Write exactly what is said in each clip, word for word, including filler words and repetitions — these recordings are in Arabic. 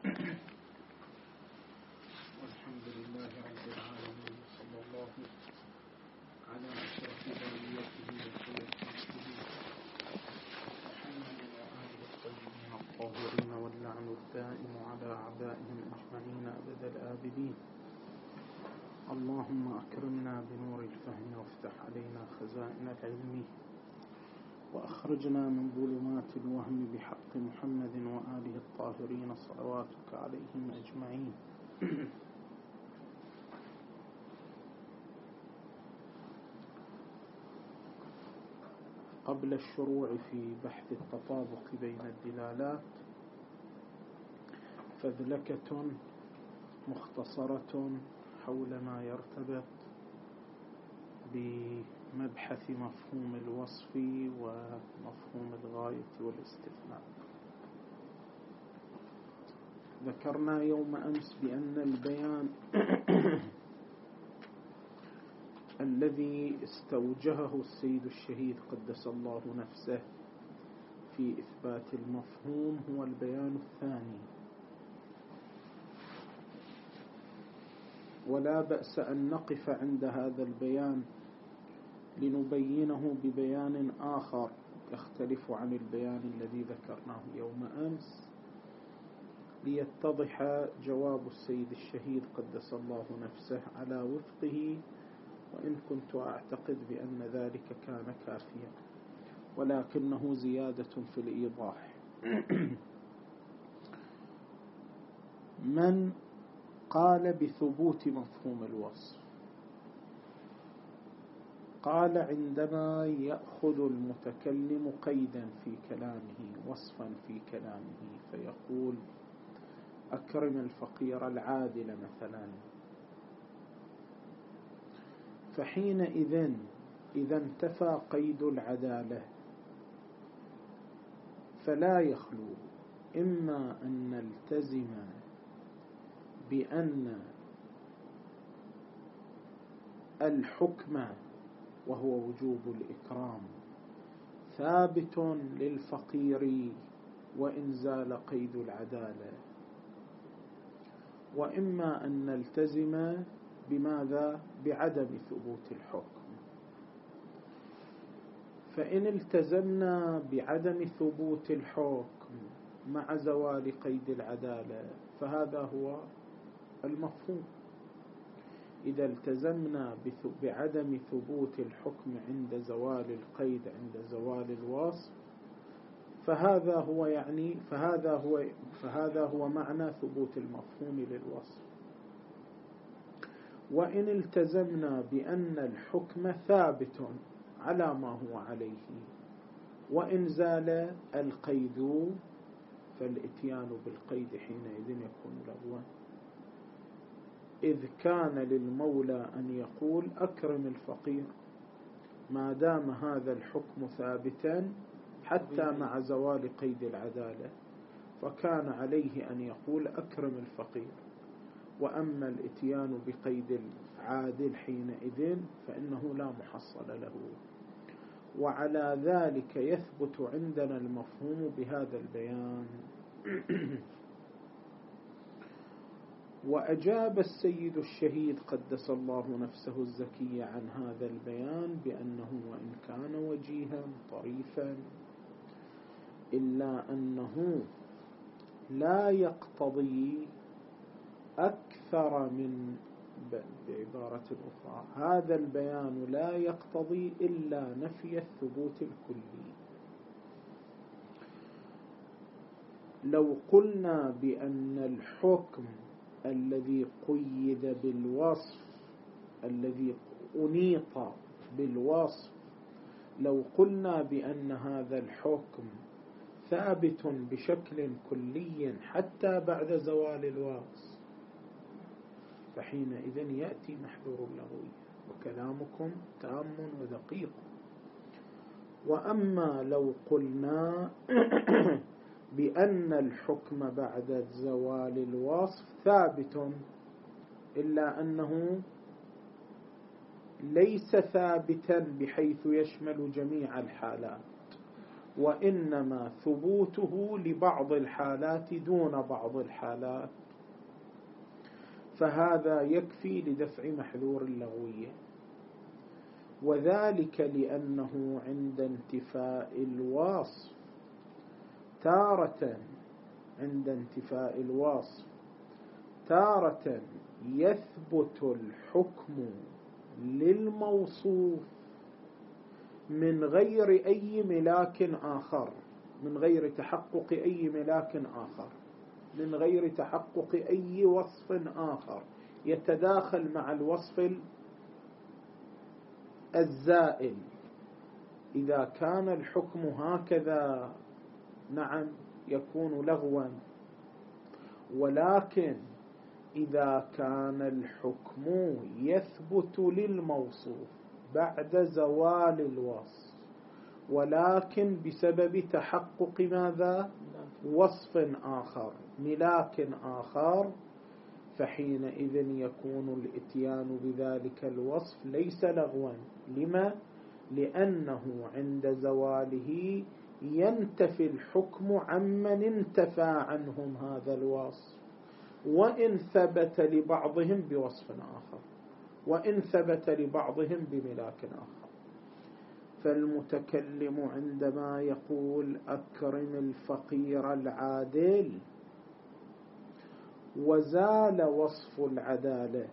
والحمد لله رب العالمين، صلى الله على أشرف بليته وخير خلقه محمد وآله الطيبين الطاهرين، واللعن الدائم على أعدائهم أجمعين أبد الآبدين. اللهم أكرمنا بنور الفهم وافتح علينا خزائن العلم، وأخرجنا من ظلمات الوهم بحق محمد وآله الطاهرين صلواتك عليهم أجمعين. قبل الشروع في بحث التطابق بين الدلالات، فذلكة مختصرة حول ما يرتبط بمبحث مفهوم الوصف ومفهوم الغاية والاستثناء. ذكرنا يوم أمس بأن البيان الذي استوجهه السيد الشهيد قدس الله نفسه في إثبات المفهوم هو البيان الثاني، ولا بأس أن نقف عند هذا البيان لنبينه ببيان آخر يختلف عن البيان الذي ذكرناه يوم أمس، ليتضح جواب السيد الشهيد قدس الله نفسه على وفقه، وإن كنت أعتقد بأن ذلك كان كافيا، ولكنه زيادة في الإيضاح. من قال بثبوت مفهوم الوصف؟ قال عندما يأخذ المتكلم قيدا في كلامه، وصفا في كلامه، فيقول أكرم الفقير العادل مثلا، فحينئذ إذا انتفى قيد العدالة فلا يخلو إما أن نلتزم بأن الحكم وهو وجوب الإكرام ثابت للفقير وإن زال قيد العدالة، وإما أن نلتزم بماذا؟ بعدم ثبوت الحكم. فإن التزمنا بعدم ثبوت الحكم مع زوال قيد العدالة فهذا هو المفهوم. إذا التزمنا بعدم ثبوت الحكم عند زوال القيد، عند زوال الوصف، فهذا هو يعني فهذا هو فهذا هو معنى ثبوت المفهوم للوصف. وإن التزمنا بأن الحكم ثابت على ما هو عليه وإن زال القيد، فالإتيان بالقيد حينئذ يكون لغوا، إذ كان للمولى أن يقول أكرم الفقير ما دام هذا الحكم ثابتا حتى مع زوال قيد العدالة، فكان عليه أن يقول أكرم الفقير. وأما الإتيان بقيد العادل حينئذ فإنه لا محصل له. وعلى ذلك يثبت عندنا المفهوم بهذا البيان. وأجاب السيد الشهيد قدس الله نفسه الزكي عن هذا البيان بأنه وإن كان وجيها طريفا إلا أنه لا يقتضي أكثر من، بعبارة أخرى، هذا البيان لا يقتضي إلا نفي الثبوت الكلي. لو قلنا بأن الحكم الذي قيد بالوصف، الذي أنيط بالوصف، لو قلنا بأن هذا الحكم ثابت بشكل كلي حتى بعد زوال الوصف، فحينئذ يأتي محذور اللغوية، وكلامكم تام ودقيق. وأما لو قلنا بأن الحكم بعد زوال الوصف ثابت إلا أنه ليس ثابتا بحيث يشمل جميع الحالات، وإنما ثبوته لبعض الحالات دون بعض الحالات، فهذا يكفي لدفع محذور اللغوية. وذلك لأنه عند انتفاء الوصف تارة عند انتفاء الوصف تارة يثبت الحكم للموصوف من غير أي ملاك آخر، من غير تحقق أي ملاك آخر، من غير تحقق أي وصف آخر يتداخل مع الوصف الزائل. إذا كان الحكم هكذا نعم يكون لغوا، ولكن إذا كان الحكم يثبت للموصوف بعد زوال الوصف، ولكن بسبب تحقق ماذا؟ وصف آخر، ملاك آخر، فحينئذ يكون الإتيان بذلك الوصف ليس لغوا. لما؟ لأنه عند زواله ينتفي الحكم عمن انتفى عنهم هذا الوصف، وإن ثبت لبعضهم بوصف آخر، وإن ثبت لبعضهم بملاك آخر. فالمتكلم عندما يقول أكرم الفقير العادل وزال وصف العدالة،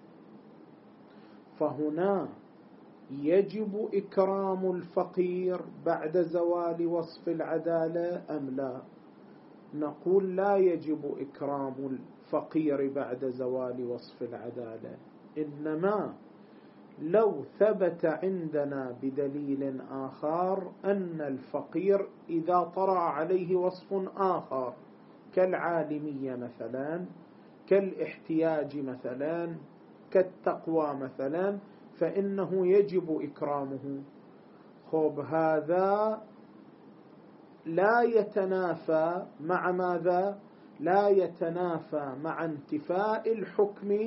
فهنا يجب إكرام الفقير بعد زوال وصف العدالة أم لا؟ نقول لا يجب إكرام الفقير بعد زوال وصف العدالة، إنما لو ثبت عندنا بدليل آخر أن الفقير إذا طرأ عليه وصف آخر كالعالمية مثلا، كالاحتياج مثلا، كالتقوى مثلا، فإنه يجب إكرامه. خب هذا لا يتنافى مع ماذا؟ لا يتنافى مع انتفاء الحكم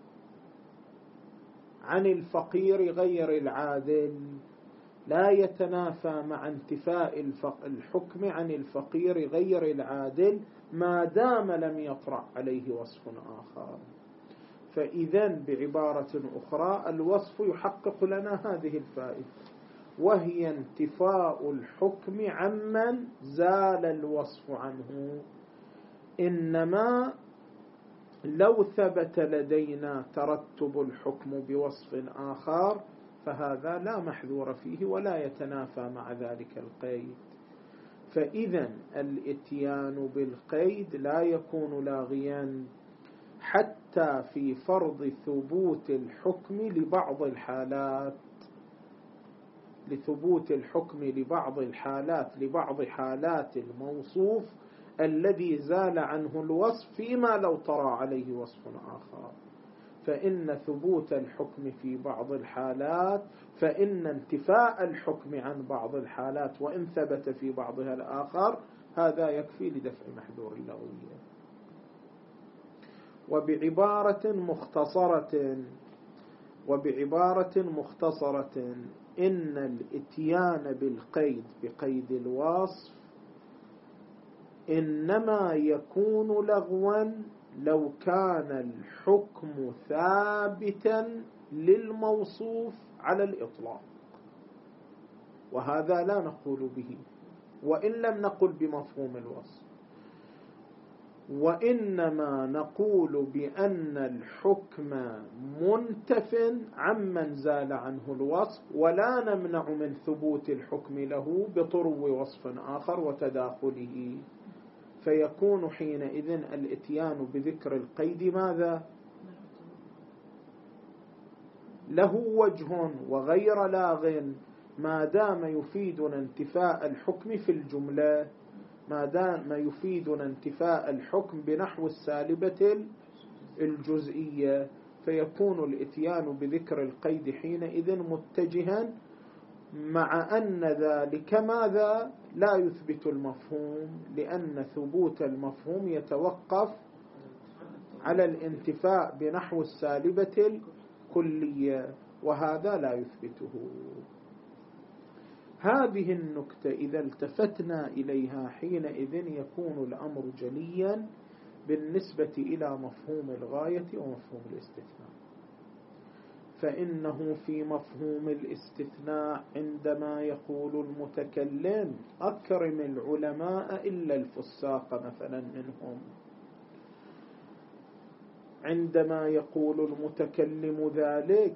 عن الفقير غير العادل، لا يتنافى مع انتفاء الحكم عن الفقير غير العادل ما دام لم يطرأ عليه وصف آخر. فإذن بعبارة أخرى الوصف يحقق لنا هذه الفائدة، وهي انتفاء الحكم عمن زال الوصف عنه. إنما لو ثبت لدينا ترتب الحكم بوصف آخر فهذا لا محذور فيه ولا يتنافى مع ذلك القيد. فإذا الإتيان بالقيد لا يكون لاغيا حتى في فرض ثبوت الحكم لبعض الحالات، لثبوت الحكم لبعض الحالات لبعض حالات الموصوف الذي زال عنه الوصف فيما لو طرأ عليه وصف آخر. فإن ثبوت الحكم في بعض الحالات فإن انتفاء الحكم عن بعض الحالات وإن ثبت في بعضها الآخر هذا يكفي لدفع محذور اللغوية. وبعبارة مختصرة وبعبارة مختصرة إن الإتيان بالقيد بقيد الوصف إنما يكون لغوا لو كان الحكم ثابتا للموصوف على الإطلاق، وهذا لا نقول به وإن لم نقل بمفهوم الوصف، وإنما نقول بأن الحكم منتف عمن زال عنه الوصف، ولا نمنع من ثبوت الحكم له بطرو وصف آخر وتداخله. فيكون حينئذ الإتيان بذكر القيد ماذا؟ له وجه وغير لاغ ما دام يفيدنا انتفاء الحكم في الجملة، ما دام يفيدنا انتفاء الحكم بنحو السالبة الجزئية، فيكون الإتيان بذكر القيد حينئذ متجها، مع أن ذلك ماذا؟ لا يثبت المفهوم، لأن ثبوت المفهوم يتوقف على الانتفاء بنحو السالبة الكلية، وهذا لا يثبته. هذه النكتة إذا التفتنا إليها حينئذ يكون الأمر جليا بالنسبة إلى مفهوم الغاية ومفهوم الاستثناء. فإنه في مفهوم الاستثناء عندما يقول المتكلم أكرم العلماء إلا الفساق مثلا منهم، عندما يقول المتكلم ذلك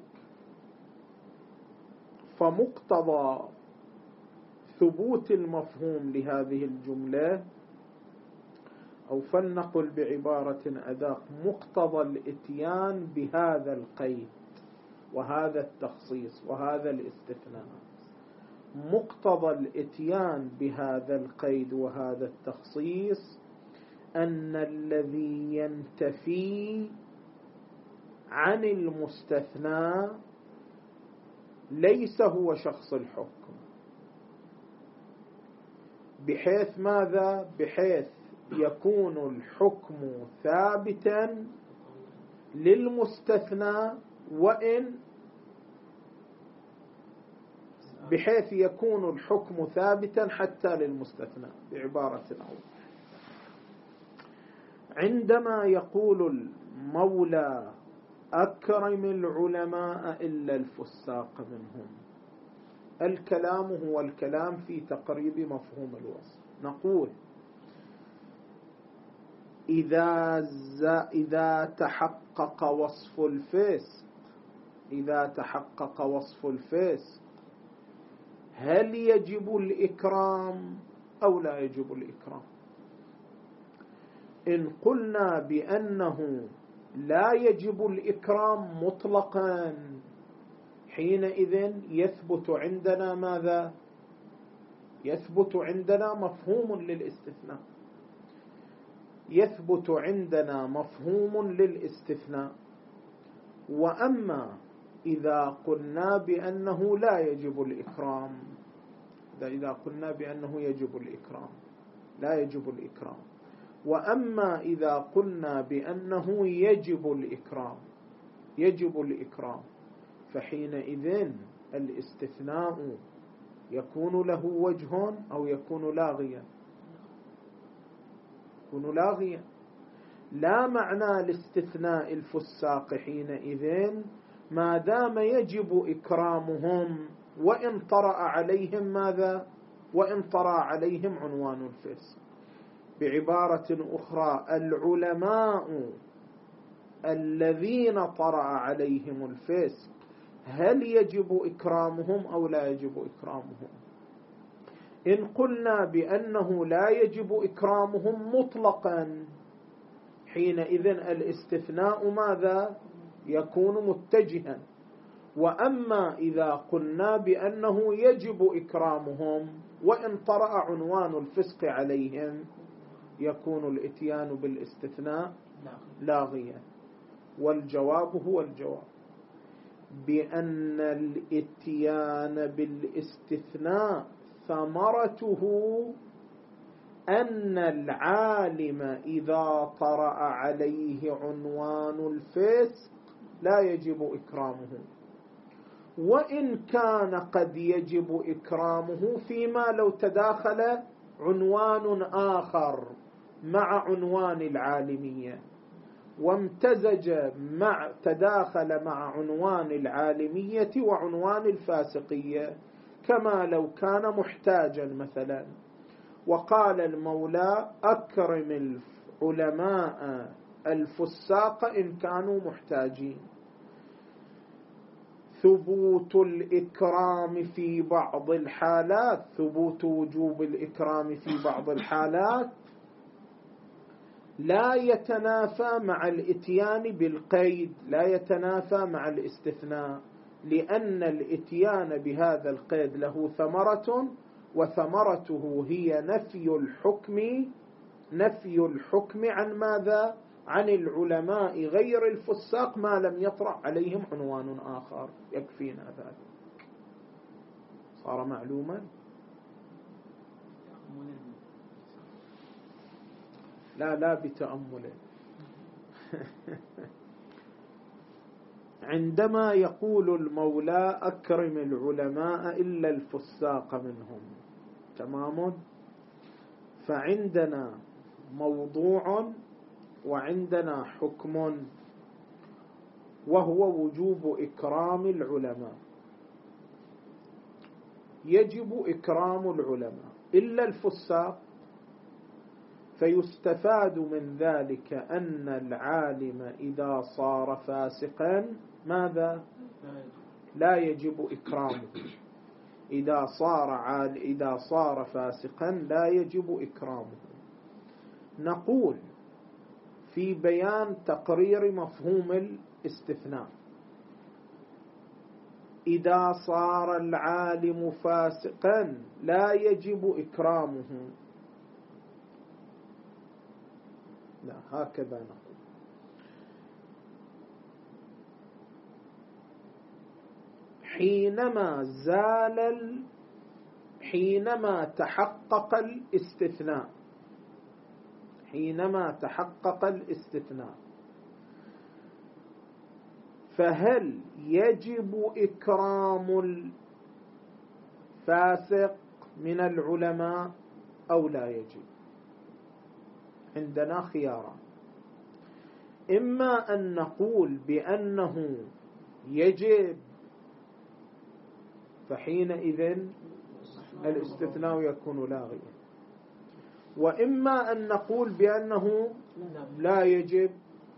فمقتضى ثبوت المفهوم لهذه الجملة، أو فلنقل بعبارة أدق مقتضى الإتيان بهذا القيد وهذا التخصيص وهذا الاستثناء، مقتضى الإتيان بهذا القيد وهذا التخصيص أن الذي ينتفي عن المستثنى ليس هو شخص الحكم، بحيث ماذا؟ بحيث يكون الحكم ثابتا للمستثنى، وإن بحيث يكون الحكم ثابتا حتى للمستثنى. بعبارة أخرى، عندما يقول المولى أكرم العلماء إلا الفساق منهم، الكلام هو الكلام في تقريب مفهوم الوصف. نقول إذا إذا تحقق وصف الفسق إذا تحقق وصف الفسق هل يجب الإكرام أو لا يجب الإكرام؟ إن قلنا بأنه لا يجب الإكرام مطلقا، حينئذ يثبت عندنا ماذا؟ يثبت عندنا مفهوم للاستثناء يثبت عندنا مفهوم للاستثناء. وأما إذا قلنا بأنه لا يجب الإكرام إذا قلنا بأنه يجب الإكرام لا يجب الإكرام وأما إذا قلنا بأنه يجب الإكرام يجب الإكرام فحينئذ الاستثناء يكون له وجه أو يكون لاغيا يكون لاغيا لا معنى لاستثناء الفساق حينئذ ما دام يجب إكرامهم وإن طرأ عليهم ماذا؟ وإن طرأ عليهم عنوان الفسق. بعبارة أخرى، العلماء الذين طرأ عليهم الفسق هل يجب إكرامهم أو لا يجب إكرامهم؟ إن قلنا بأنه لا يجب إكرامهم مطلقا حينئذ الاستثناء ماذا؟ يكون متجها. وأما إذا قلنا بأنه يجب إكرامهم وإن طرأ عنوان الفسق عليهم يكون الإتيان بالاستثناء لاغيا. والجواب هو الجواب بأن الإتيان بالاستثناء ثمرته أن العالم إذا طرأ عليه عنوان الفسق لا يجب إكرامه، وإن كان قد يجب إكرامه فيما لو تداخل عنوان آخر مع عنوان العالمية وامتزج مع تداخل مع عنوان العالمية وعنوان الفاسقية، كما لو كان محتاجا مثلا وقال المولى أكرم العلماء الفساق إن كانوا محتاجين. ثبوت الإكرام في بعض الحالات ثبوت وجوب الإكرام في بعض الحالات لا يتنافى مع الإتيان بالقيد لا يتنافى مع الاستثناء، لأن الإتيان بهذا القيد له ثمرة، وثمرته هي نفي الحكم نفي الحكم عن ماذا؟ عن العلماء غير الفساق ما لم يطرأ عليهم عنوان آخر. يكفينا ذلك. صار معلوما؟ لا لا بتأمل عندما يقول المولى أكرم العلماء إلا الفساق منهم، تمام؟ فعندنا موضوع وعندنا حكم، وهو وجوب إكرام العلماء. يجب إكرام العلماء إلا الفساق، فيستفاد من ذلك أن العالم إذا صار فاسقا ماذا؟ لا يجب إكرامه. إذا صار عال إذا صار فاسقا لا يجب إكرامه. نقول في بيان تقرير مفهوم الاستثناء: إذا صار العالم فاسقا لا يجب إكرامه. لا، هكذا نقول. حينما زال ال... حينما تحقق الاستثناء حينما تحقق الاستثناء فهل يجب إكرام الفاسق من العلماء أو لا يجب؟ عندنا خياران: إما أن نقول بأنه يجب، فحينئذ الاستثناء يكون لاغيا، وإما أن نقول بأنه لا يجب،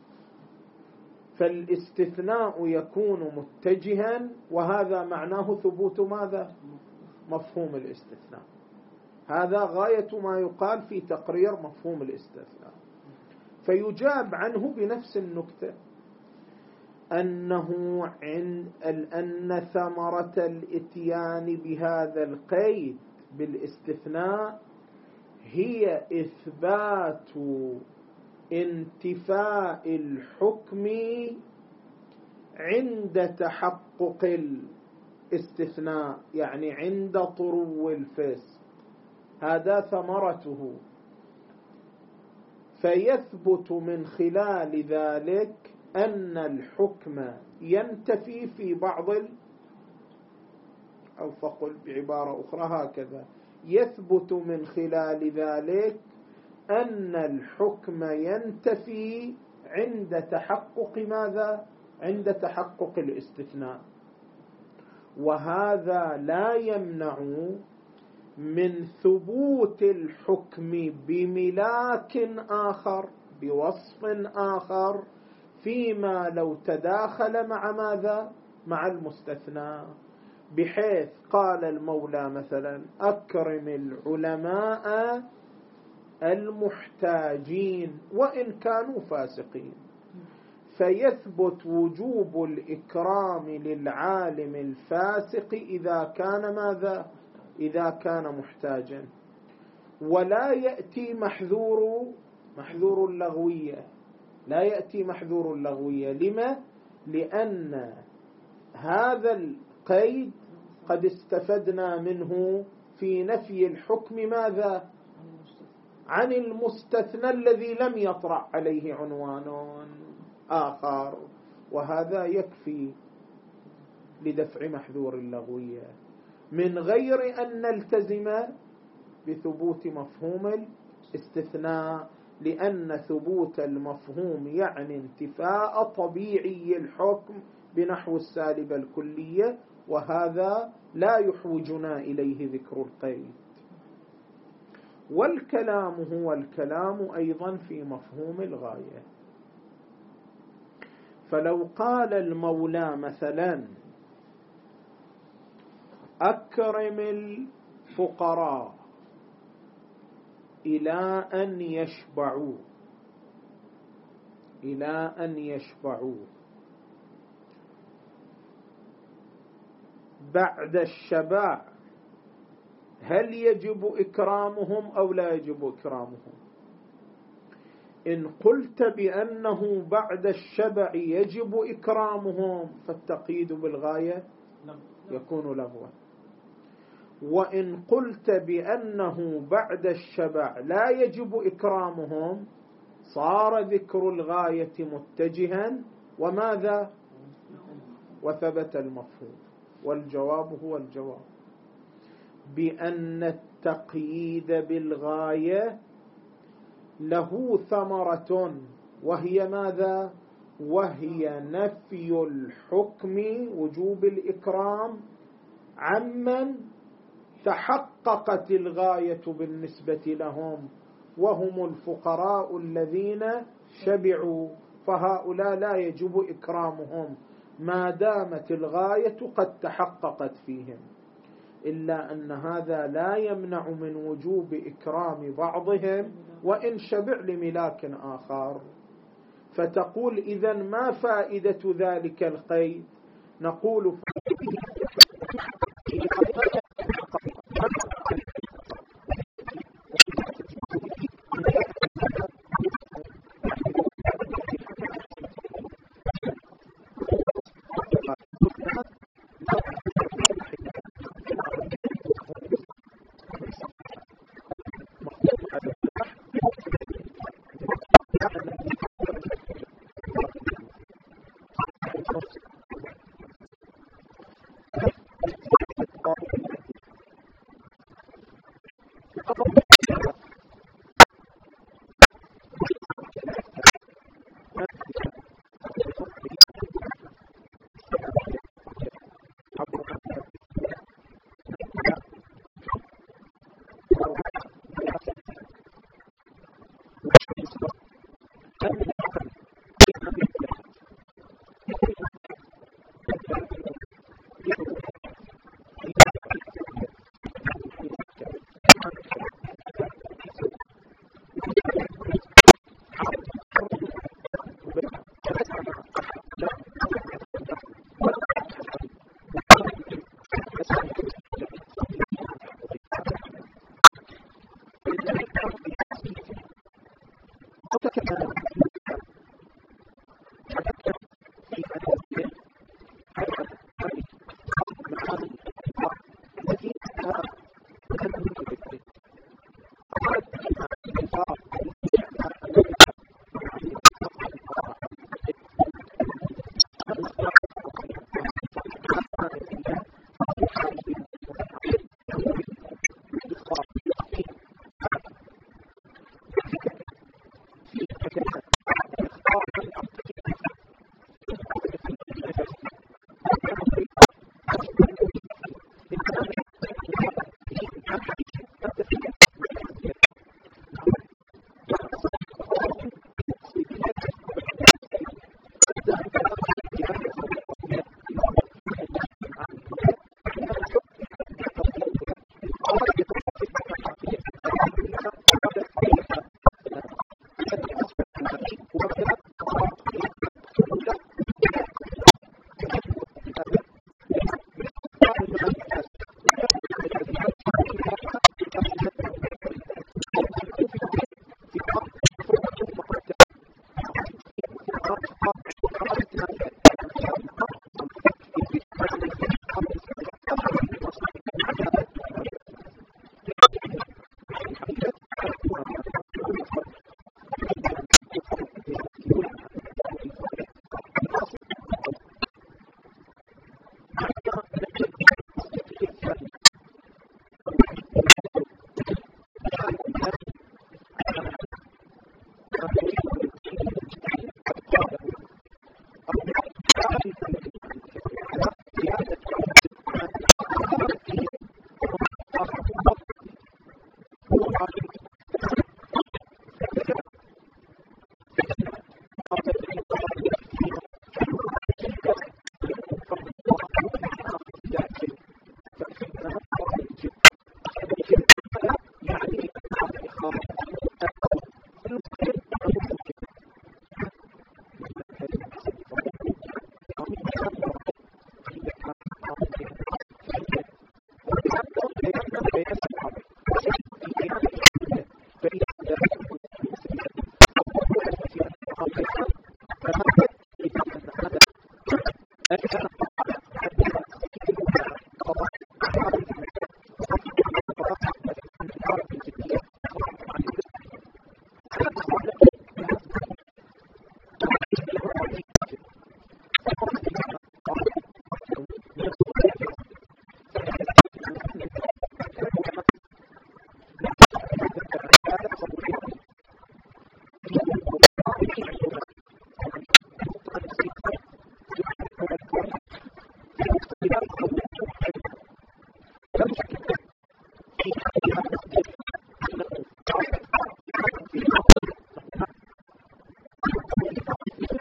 فالاستثناء يكون متجها، وهذا معناه ثبوت ماذا؟ مفهوم الاستثناء. هذا غاية ما يقال في تقرير مفهوم الاستثناء. فيجاب عنه بنفس النكتة، أنه عند أن ثمرة الإتيان بهذا القيد بالاستثناء هي إثبات انتفاء الحكم عند تحقق الاستثناء، يعني عند طرو الفسق. هذا ثمرته. فيثبت من خلال ذلك أن الحكم ينتفي في بعض ال... أو فقل بعبارة أخرى هكذا: يثبت من خلال ذلك أن الحكم ينتفي عند تحقق ماذا؟ عند تحقق الاستثناء. وهذا لا يمنع من ثبوت الحكم بملاك آخر، بوصف آخر، فيما لو تداخل مع ماذا؟ مع المستثنى، بحيث قال المولى مثلا: أكرم العلماء المحتاجين وإن كانوا فاسقين، فيثبت وجوب الإكرام للعالم الفاسق إذا كان ماذا؟ إذا كان محتاجا. ولا يأتي محذور محذور اللغوية، لا يأتي محذور اللغوية. لما؟ لأن هذا القيد قد استفدنا منه في نفي الحكم ماذا؟ عن المستثنى الذي لم يطرأ عليه عنوان آخر، وهذا يكفي لدفع محذور اللغوية من غير أن نلتزم بثبوت مفهوم الاستثناء، لأن ثبوت المفهوم يعني انتفاء طبيعي الحكم بنحو السالبة الكلية، وهذا لا يحوجنا إليه ذكر القيد. والكلام هو الكلام أيضا في مفهوم الغاية. فلو قال المولى مثلا: أكرم الفقراء إلى أن يشبعوا إلى أن يشبعوا بعد الشبع، هل يجب إكرامهم أو لا يجب إكرامهم؟ إن قلت بأنه بعد الشبع يجب إكرامهم فالتقييد بالغاية يكون لغوا، وإن قلت بأنه بعد الشبع لا يجب إكرامهم صار ذكر الغاية متجها وماذا؟ وثبت المفهوم. والجواب هو الجواب بأن التقييد بالغاية له ثمرة، وهي ماذا؟ وهي نفي الحكم وجوب الإكرام عمن تحققت الغاية بالنسبة لهم، وهم الفقراء الذين شبعوا، فهؤلاء لا يجب إكرامهم ما دامت الغاية قد تحققت فيهم. إلا أن هذا لا يمنع من وجوب إكرام بعضهم وإن شبع لملاك آخر. فتقول إذن ما فائدة ذلك القيد؟ نقول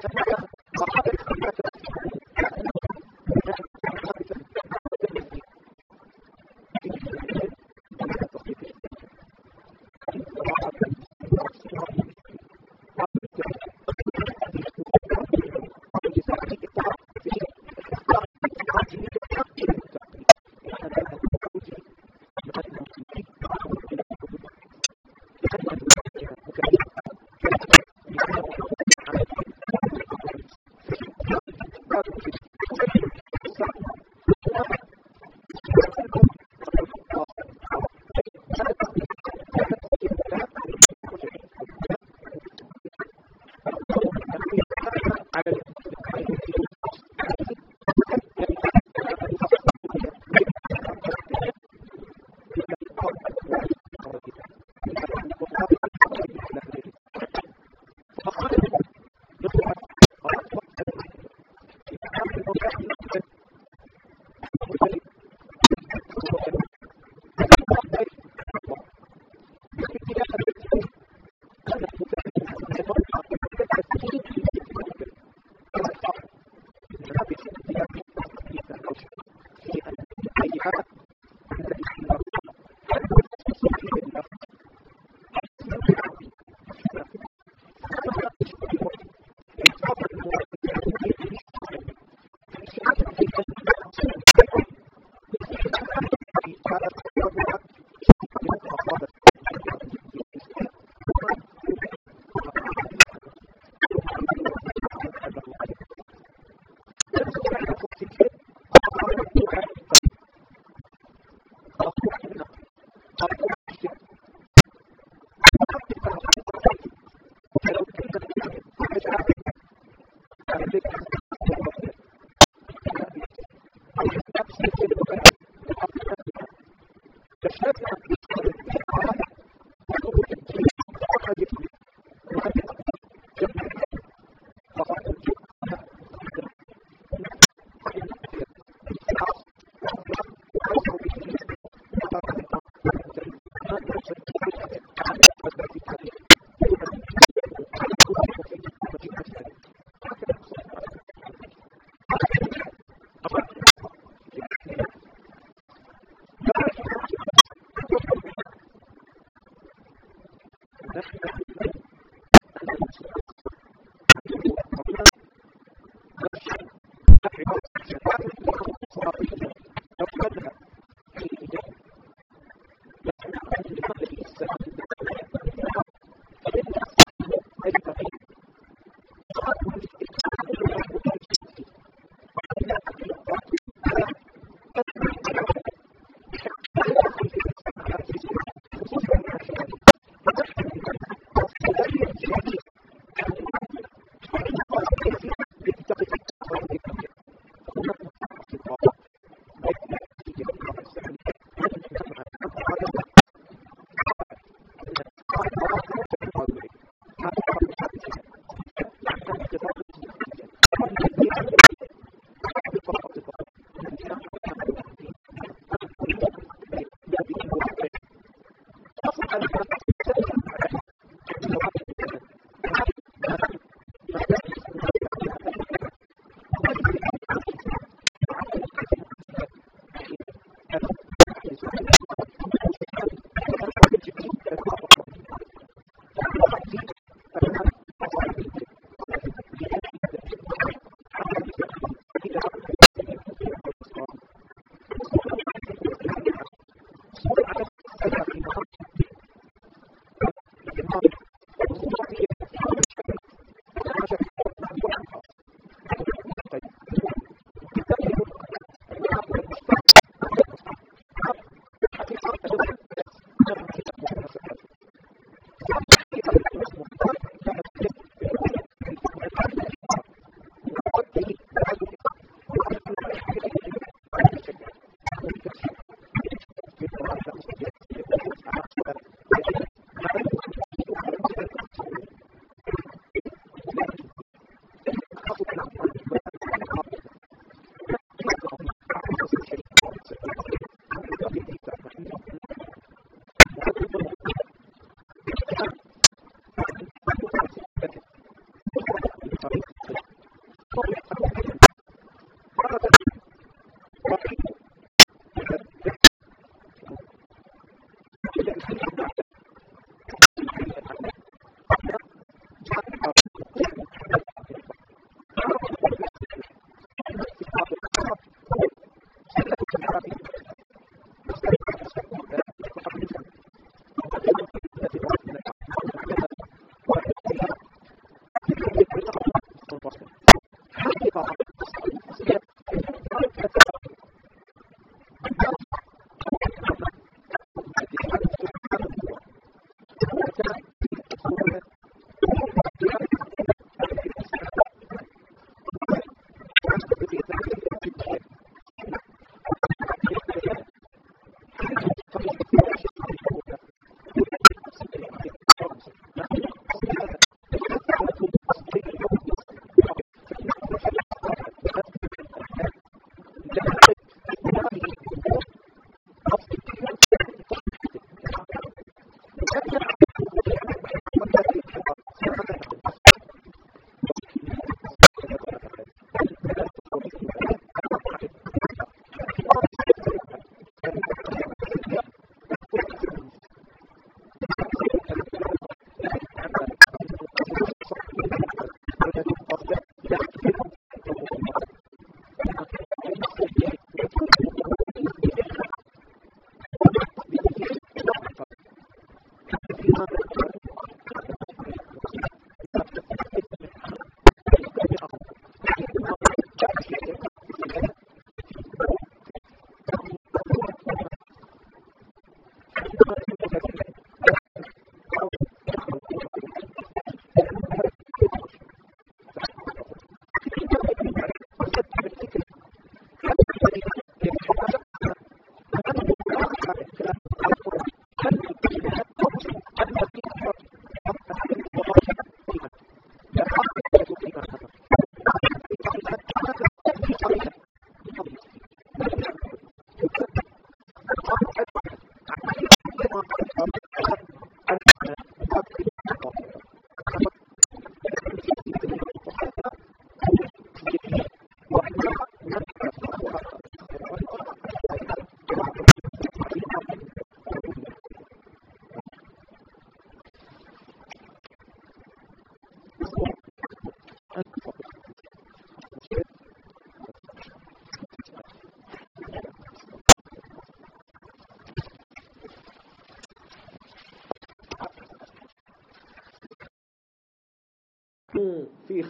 الطريق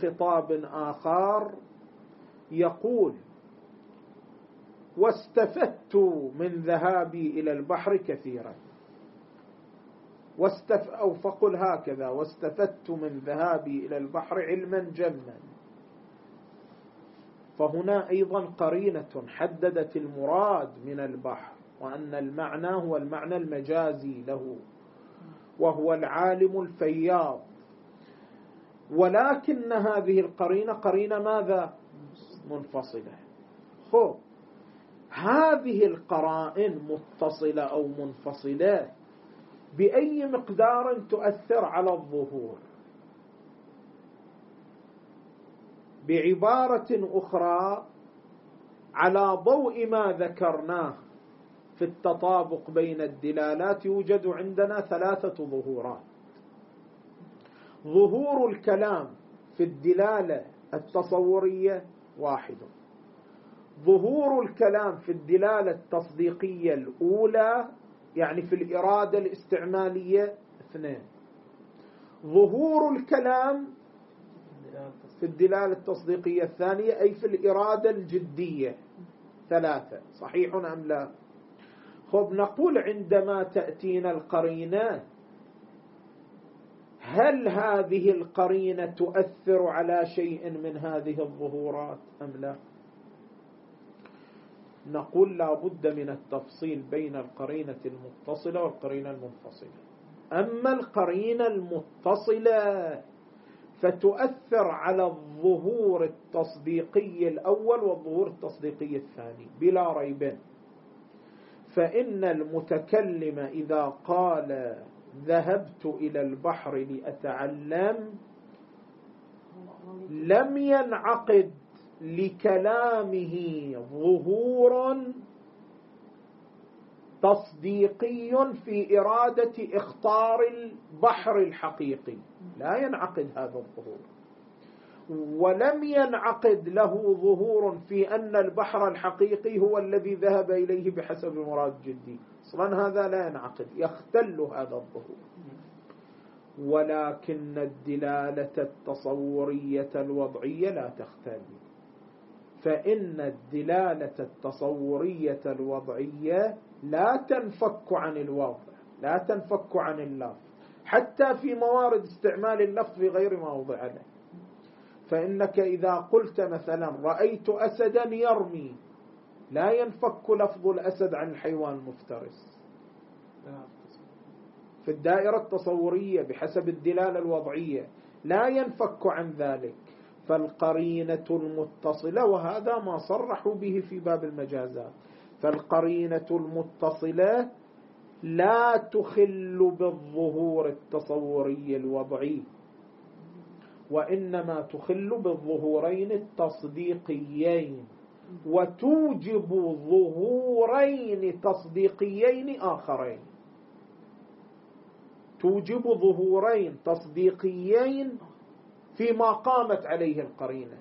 خطاب آخر يقول: واستفدت من ذهابي إلى البحر كثيرا، واستف... أو فقل هكذا: واستفدت من ذهابي إلى البحر علما جما. فهنا أيضا قرينة حددت المراد من البحر، وأن المعنى هو المعنى المجازي له، وهو العالم الفياض. ولكن هذه القرينة قرينة ماذا؟ منفصلة. خب هذه القرائن متصلة أو منفصلة بأي مقدار تؤثر على الظهور؟ بعبارة أخرى، على ضوء ما ذكرناه في التطابق بين الدلالات يوجد عندنا ثلاثة ظهورات. ظهور الكلام في الدلالة التصورية واحد، ظهور الكلام في الدلالة التصديقية الأولى يعني في الإرادة الاستعمالية اثنين، ظهور الكلام في الدلالة التصديقية الثانية أي في الإرادة الجدية ثلاثة. صحيح أم لا؟ خب نقول عندما تأتينا القرينة، هل هذه القرينة تؤثر على شيء من هذه الظهورات أم لا؟ نقول لا بد من التفصيل بين القرينة المتصلة والقرينة المنفصلة. أما القرينة المتصلة فتؤثر على الظهور التصديقي الأول والظهور التصديقي الثاني بلا ريب. فإن المتكلم إذا قال ذهبت إلى البحر لأتعلم لم ينعقد لكلامه ظهور تصديقي في إرادة اختار البحر الحقيقي، لا ينعقد هذا الظهور. ولم ينعقد له ظهور في أن البحر الحقيقي هو الذي ذهب إليه بحسب مراد جدي، أصلا هذا لا ينعقد، يختل هذا الظهور. ولكن الدلالة التصورية الوضعية لا تختل، فإن الدلالة التصورية الوضعية لا تنفك عن الوضع، لا تنفك عن اللفظ، حتى في موارد استعمال اللفظ في غير ما وضع له. فإنك إذا قلت مثلا رأيت أسدا يرمي، لا ينفك لفظ الأسد عن الحيوان المفترس في الدائرة التصورية بحسب الدلالة الوضعية، لا ينفك عن ذلك. فالقرينة المتصلة، وهذا ما صرحوا به في باب المجازات، فالقرينة المتصلة لا تخل بالظهور التصوري الوضعي، وإنما تخل بالظهورين التصديقيين، وتوجب ظهورين تصديقيين آخرين، توجب ظهورين تصديقيين فيما قامت عليه القرينة.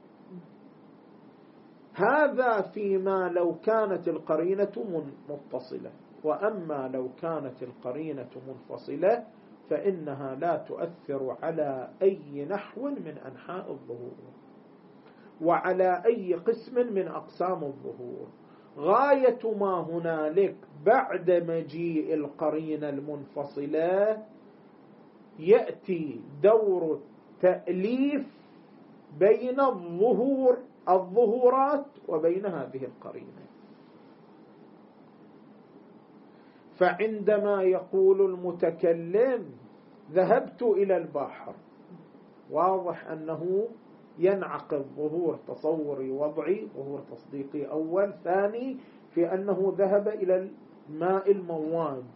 هذا فيما لو كانت القرينة متصلة. وأما لو كانت القرينة منفصلة فإنها لا تؤثر على أي نحو من أنحاء الظهور وعلى أي قسم من أقسام الظهور. غاية ما هنالك بعد مجيء القرينة المنفصلة يأتي دور تأليف بين الظهور الظهورات وبين هذه القرينة. فعندما يقول المتكلم ذهبت إلى البحر، واضح أنه ينعقد ظهور تصوري وضعي، ظهور تصديقي أول، ثاني في أنه ذهب إلى الماء المواج،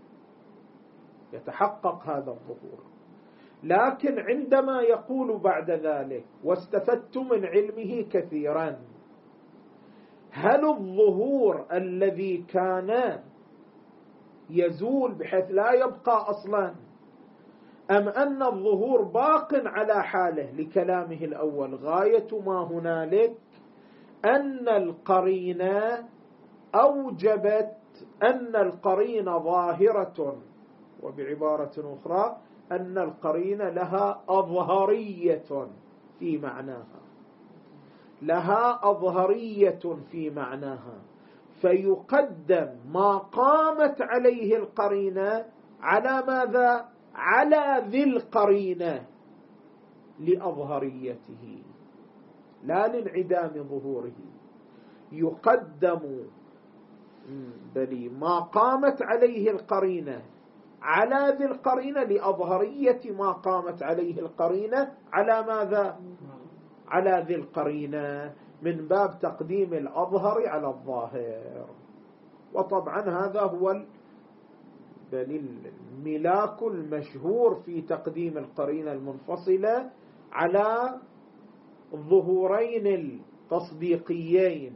يتحقق هذا الظهور. لكن عندما يقول بعد ذلك واستفدت من علمه كثيرا، هل الظهور الذي كان يزول بحيث لا يبقى أصلا، أم أن الظهور باق على حاله لكلامه الأول؟ غاية ما هنالك أن القرينة أوجبت أن القرينة ظاهرة، وبعبارة أخرى أن القرينة لها أظهرية في معناها، لها أظهرية في معناها، فيقدم ما قامت عليه القرينة على ماذا؟ على ذي القرينة لأظهريته لا لانعدام ظهوره. يقدم بل ما قامت عليه القرينة على ذي القرينة لأظهرية ما قامت عليه القرينة على ماذا؟ على ذي القرينة، من باب تقديم الأظهر على الظاهر. وطبعا هذا هو بل الملاك المشهور في تقديم القرينة المنفصلة على الظهورين التصديقيين.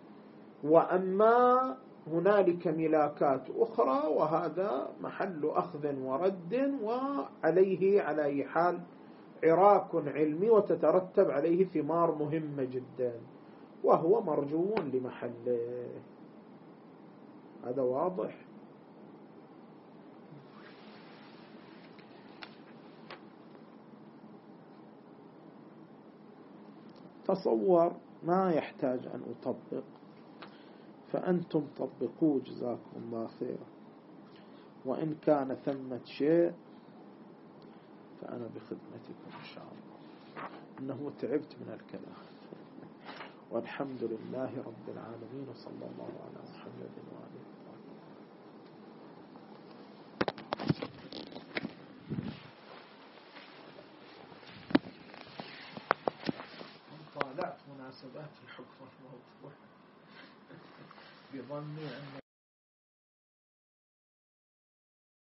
وأما هنالك ملاكات أخرى وهذا محل أخذ ورد، وعليه على أي حال عراك علمي وتترتب عليه ثمار مهمة جدا، وهو مرجو لمحله. هذا واضح. تصور ما يحتاج أن أطبق، فأنتم طبقوا جزاكم الله خير، وإن كان ثمة شيء فأنا بخدمتكم إن شاء الله، إنه تعبت من الكلام. والحمد لله رب العالمين، وصلى الله على محمد وآله وصحبه. طالعت مناسبات الحكم الموضوع بظني أن